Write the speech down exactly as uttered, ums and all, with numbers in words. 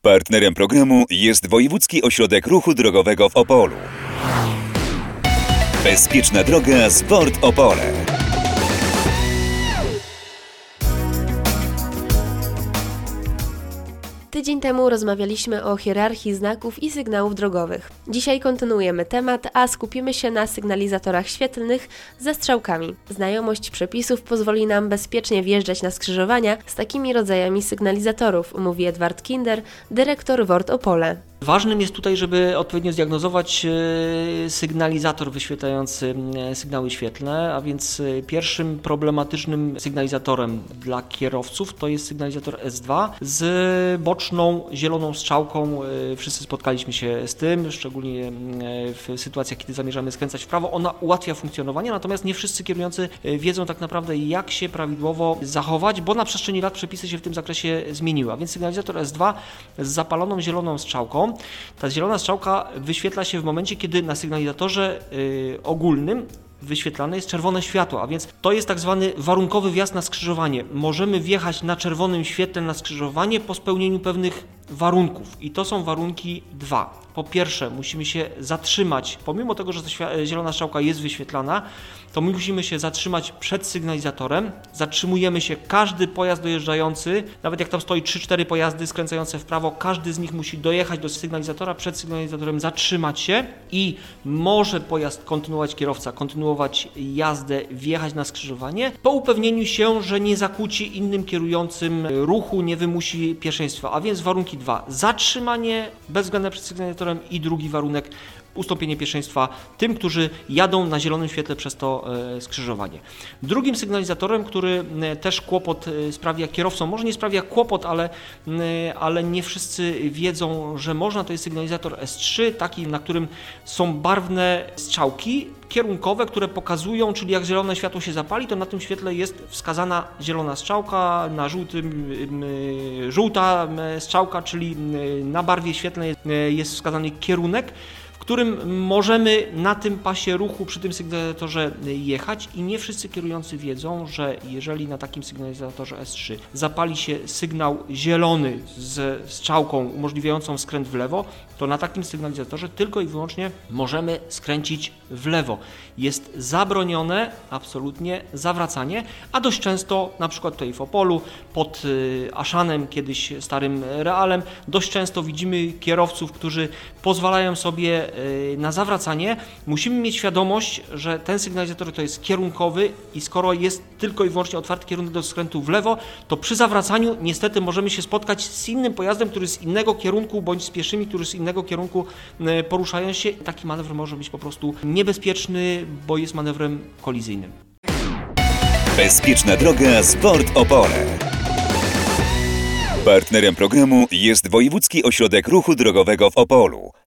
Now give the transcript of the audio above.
Partnerem programu jest Wojewódzki Ośrodek Ruchu Drogowego w Opolu. Bezpieczna droga Sport Opole. Tydzień temu rozmawialiśmy o hierarchii znaków i sygnałów drogowych. Dzisiaj kontynuujemy temat, a skupimy się na sygnalizatorach świetlnych ze strzałkami. Znajomość przepisów pozwoli nam bezpiecznie wjeżdżać na skrzyżowania z takimi rodzajami sygnalizatorów, mówi Edward Kinder, dyrektor W O R T Opole. Ważnym jest tutaj, żeby odpowiednio zdiagnozować sygnalizator wyświetlający sygnały świetlne, a więc pierwszym problematycznym sygnalizatorem dla kierowców to jest sygnalizator S dwa z boczną zieloną strzałką. Wszyscy spotkaliśmy się z tym, szczególnie w sytuacjach, kiedy zamierzamy skręcać w prawo. Ona ułatwia funkcjonowanie, natomiast nie wszyscy kierujący wiedzą tak naprawdę, jak się prawidłowo zachować, bo na przestrzeni lat przepisy się w tym zakresie zmieniły. A więc sygnalizator S dwa z zapaloną zieloną strzałką. Ta zielona strzałka wyświetla się w momencie, kiedy na sygnalizatorze yy, ogólnym wyświetlane jest czerwone światło, a więc to jest tak zwany warunkowy wjazd na skrzyżowanie. Możemy wjechać na czerwonym świetle na skrzyżowanie po spełnieniu pewnych warunków i to są warunki dwa. Po pierwsze, musimy się zatrzymać, pomimo tego, że ta zielona strzałka jest wyświetlana, to my musimy się zatrzymać przed sygnalizatorem, zatrzymujemy się, każdy pojazd dojeżdżający, nawet jak tam stoi trzy cztery pojazdy skręcające w prawo, każdy z nich musi dojechać do sygnalizatora, przed sygnalizatorem zatrzymać się i może pojazd kontynuować, kierowca kontynuować jazdę, wjechać na skrzyżowanie, po upewnieniu się, że nie zakłóci innym kierującym ruchu, nie wymusi pierwszeństwa, a więc warunki dwa, zatrzymanie bezwzględne przed sygnalizatorem i drugi warunek, ustąpienie pierwszeństwa tym, którzy jadą na zielonym świetle przez to e, skrzyżowanie. Drugim sygnalizatorem, który e, też kłopot e, sprawia kierowcom, może nie sprawia kłopot, ale, e, ale nie wszyscy wiedzą, że można, to jest sygnalizator S trzy, taki, na którym są barwne strzałki kierunkowe, które pokazują, czyli jak zielone światło się zapali, to na tym świetle jest wskazana zielona strzałka, na żółtym e, żółta strzałka, czyli na barwie świetlnej jest wskazany kierunek, w którym możemy na tym pasie ruchu przy tym sygnalizatorze jechać i nie wszyscy kierujący wiedzą, że jeżeli na takim sygnalizatorze S trzy zapali się sygnał zielony z strzałką umożliwiającą skręt w lewo, to na takim sygnalizatorze tylko i wyłącznie możemy skręcić w lewo. Jest zabronione absolutnie zawracanie, a dość często, na przykład tutaj w Opolu, pod Aszanem, kiedyś starym Realem, dość często widzimy kierowców, którzy pozwalają sobie na zawracanie. Musimy mieć świadomość, że ten sygnalizator to jest kierunkowy i skoro jest tylko i wyłącznie otwarty kierunek do skrętu w lewo, to przy zawracaniu niestety możemy się spotkać z innym pojazdem, który z innego kierunku, bądź z pieszymi, którzy z innego kierunku poruszają się. Taki manewr może być po prostu niebezpieczny, bo jest manewrem kolizyjnym. Bezpieczna droga Sport Opole. Partnerem programu jest Wojewódzki Ośrodek Ruchu Drogowego w Opolu.